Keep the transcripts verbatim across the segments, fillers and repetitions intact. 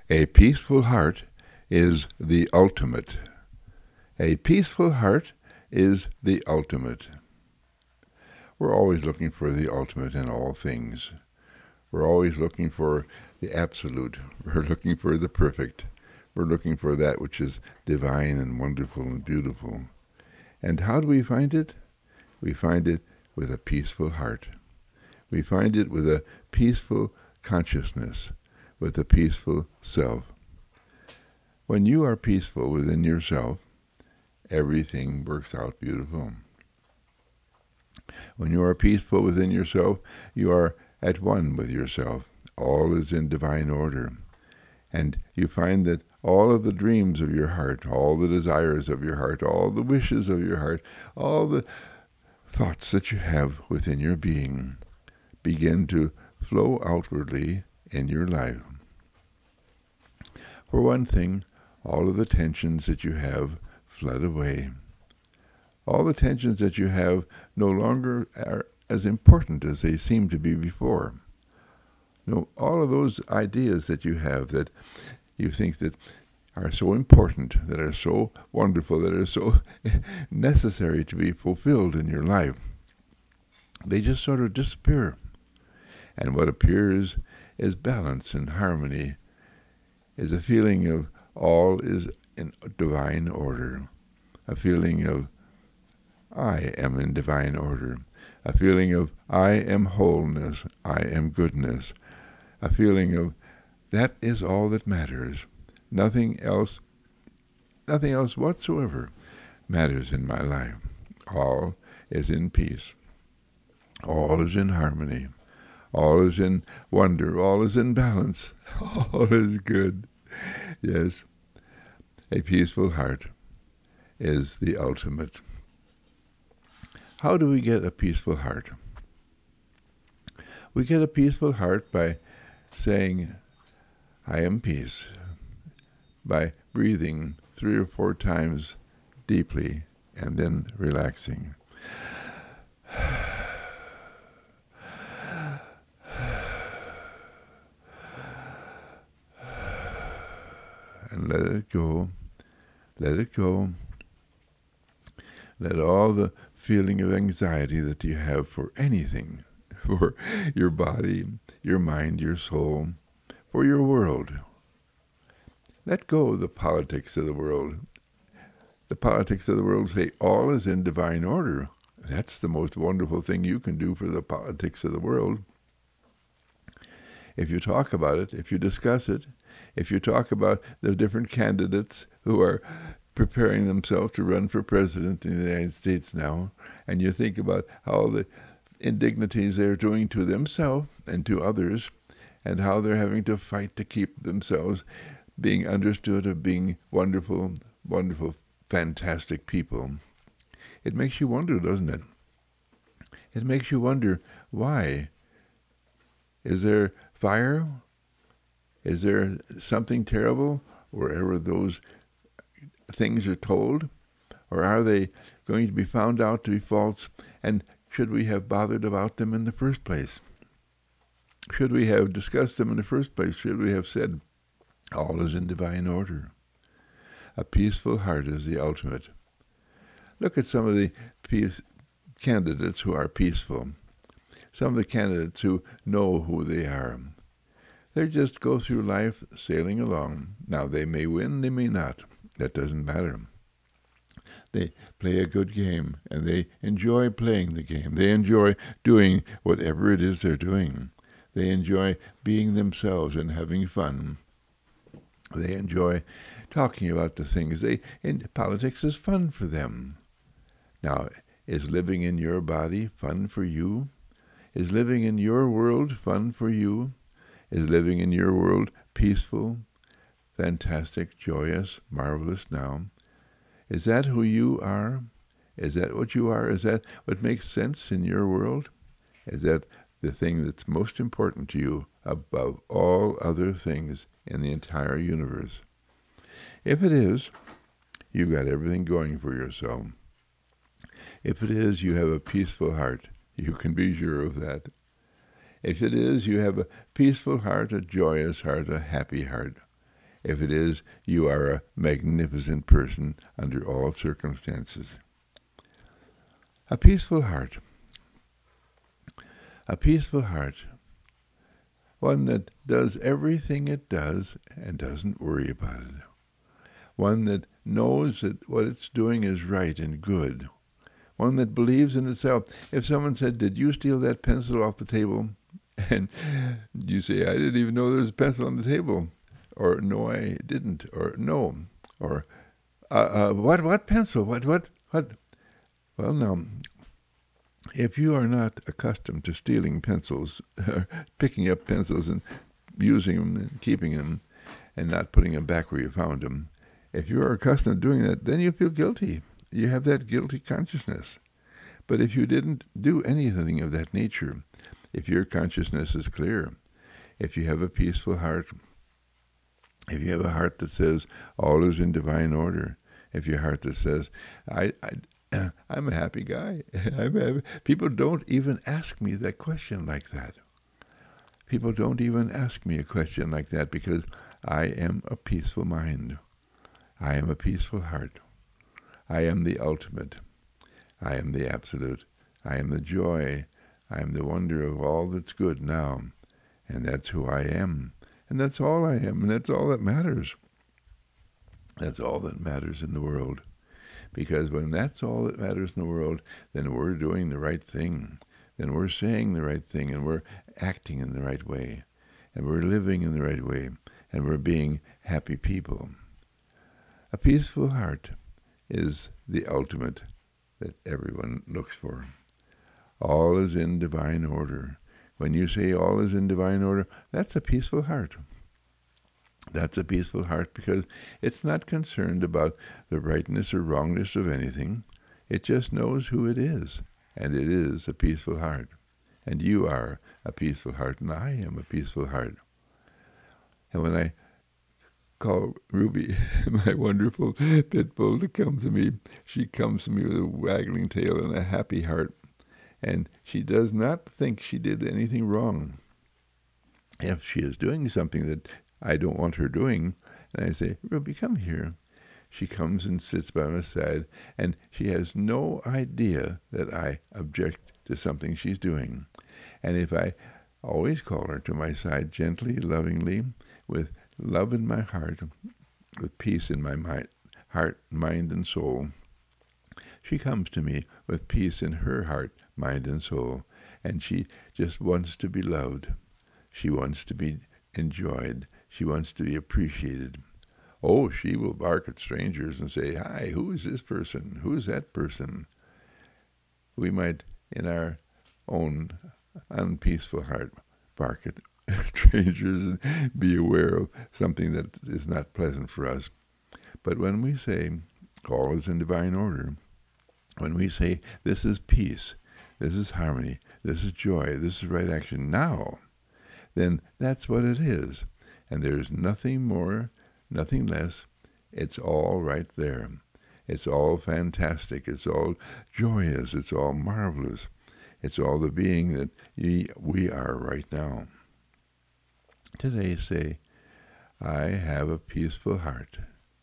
A peaceful heart is the ultimate. A peaceful heart is the ultimate. We're always looking for the ultimate in all things. We're always looking for the absolute. We're looking for the perfect. We're looking for that which is divine and wonderful and beautiful. And how do we find it? We find it with a peaceful heart. We find it with a peaceful consciousness, with a peaceful self. When you are peaceful within yourself, everything works out beautiful. When you are peaceful within yourself, you are at one with yourself. All is in divine order. And you find that all of the dreams of your heart, all the desires of your heart, all the wishes of your heart, all the thoughts that you have within your being begin to flow outwardly in your life. For one thing, all of the tensions that you have fled away. All the tensions that you have no longer are as important as they seemed to be before. No, all of those ideas that you have that you think that are so important, that are so wonderful, that are so necessary to be fulfilled in your life, they just sort of disappear. And what appears is balance and harmony, is a feeling of all is in divine order, a feeling of I am in divine order, a feeling of I am wholeness, I am goodness, a feeling of that is all that matters. Nothing else, nothing else whatsoever matters in my life. All is in peace. All is in harmony. All is in wonder. All is in balance. All is good. Yes, a peaceful heart is the ultimate. How do we get a peaceful heart? We get a peaceful heart by saying, I am peace, by breathing three or four times deeply and then relaxing. And let it go. Let it go. Let all the feeling of anxiety that you have for anything, for your body, your mind, your soul, for your world. Let go of the politics of the world. The politics of the world say all is in divine order. That's the most wonderful thing you can do for the politics of the world. If you talk about it, if you discuss it, if you talk about the different candidates who are preparing themselves to run for president in the United States now, and you think about how the indignities they're doing to themselves and to others, and how they're having to fight to keep themselves being understood of being wonderful, wonderful, fantastic people. It makes you wonder, doesn't it? It makes you wonder, why? Is there fire? Is there something terrible wherever those things are told? Or are they going to be found out to be false? And should we have bothered about them in the first place? Should we have discussed them in the first place? Should we have said, all is in divine order? A peaceful heart is the ultimate. Look at some of the peace candidates who are peaceful. Some of the candidates who know who they are. They just go through life sailing along. Now, they may win, they may not. That doesn't matter. They play a good game, and they enjoy playing the game. They enjoy doing whatever it is they're doing. They enjoy being themselves and having fun. They enjoy talking about the things. They, and politics is fun for them. Now, is living in your body fun for you? Is living in your world fun for you? Is living in your world peaceful, fantastic, joyous, marvelous now? Is that who you are? Is that what you are? Is that what makes sense in your world? Is that the thing that's most important to you above all other things in the entire universe? If it is, you've got everything going for yourself. If it is, you have a peaceful heart. You can be sure of that. If it is, you have a peaceful heart, a joyous heart, a happy heart. If it is, you are a magnificent person under all circumstances. A peaceful heart. A peaceful heart. One that does everything it does and doesn't worry about it. One that knows that what it's doing is right and good. One that believes in itself. If someone said, "Did you steal that pencil off the table?" and you say, "I didn't even know there was a pencil on the table," or "No, I didn't," or "No," or uh, uh, "What? What pencil? What? What? What?" Well, now, if you are not accustomed to stealing pencils, picking up pencils and using them and keeping them, and not putting them back where you found them, if you are accustomed to doing that, then you feel guilty. You have that guilty consciousness. But if you didn't do anything of that nature, if your consciousness is clear, if you have a peaceful heart, if you have a heart that says all is in divine order, if your heart that says, I, I, I'm a happy guy. I'm happy. People don't even ask me that question like that. People don't even ask me a question like that because I am a peaceful mind. I am a peaceful heart. I am the ultimate. I am the absolute. I am the joy. I am the wonder of all that's good now. And that's who I am. And that's all I am. And that's all that matters. That's all that matters in the world. Because when that's all that matters in the world, then we're doing the right thing. Then we're saying the right thing. And we're acting in the right way. And we're living in the right way. And we're being happy people. A peaceful heart is the ultimate that everyone looks for. All is in divine order. When you say all is in divine order, that's a peaceful heart. That's a peaceful heart because it's not concerned about the rightness or wrongness of anything. It just knows who it is, and it is a peaceful heart. And you are a peaceful heart, and I am a peaceful heart. And when I call Ruby, my wonderful pit bull, to come to me, she comes to me with a waggling tail and a happy heart. And she does not think she did anything wrong. If she is doing something that I don't want her doing, and I say, "Ruby, come here," she comes and sits by my side, and she has no idea that I object to something she's doing. And if I always call her to my side gently, lovingly, with love in my heart, with peace in my mind, heart, mind, and soul, she comes to me with peace in her heart, mind, and soul, and she just wants to be loved. She wants to be enjoyed. She wants to be appreciated. Oh, she will bark at strangers and say, "Hi, who is this person? Who is that person?" We might, in our own unpeaceful heart, bark at strangers and be aware of something that is not pleasant for us. But when we say all is in divine order, when we say this is peace, this is harmony, this is joy, this is right action now, then that's what it is. And there's nothing more, nothing less. It's all right there. It's all fantastic. It's all joyous. It's all marvelous. It's all the being that we are right now. Today say, I have a peaceful heart.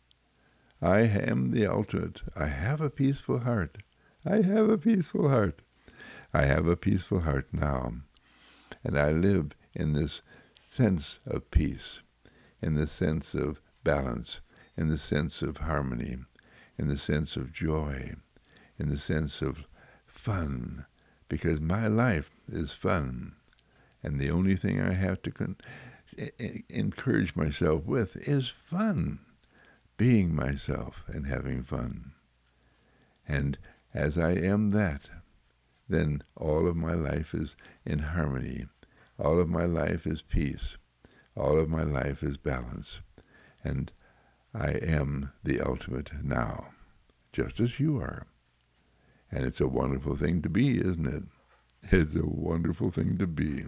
I am the ultimate. I have a peaceful heart. I have a peaceful heart. I have a peaceful heart now. And I live in this sense of peace, in the sense of balance, in the sense of harmony, in the sense of joy, in the sense of fun, because my life is fun. And the only thing I have to con- encourage myself with is fun, being myself and having fun. And as I am that, then all of my life is in harmony. All of my life is peace. All of my life is balance. And I am the ultimate now, just as you are. And it's a wonderful thing to be, isn't it? It's a wonderful thing to be.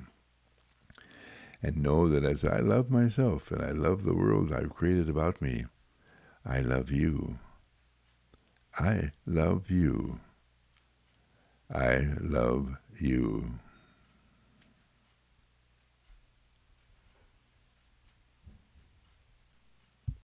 And know that as I love myself and I love the world I've created about me, I love you. I love you. I love you.